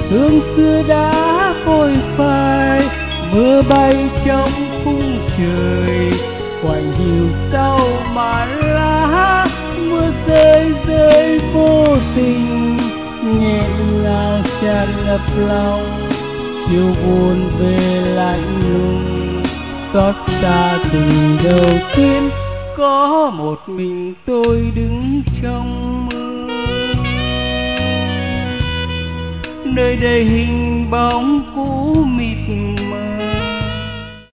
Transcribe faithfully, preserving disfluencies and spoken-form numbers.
hương xưa đã phôi phai. Mưa bay trong khung trời, quạnh hiu sau màn lá. Mưa rơi rơi vô tình, nghẹn ngào tràn ngập lòng. Chiều buồn về lạnh lùng, xót xa từ đầu tiên. Có một mình tôi đứng trong mưa, nơi đây hình bóng cũ mịt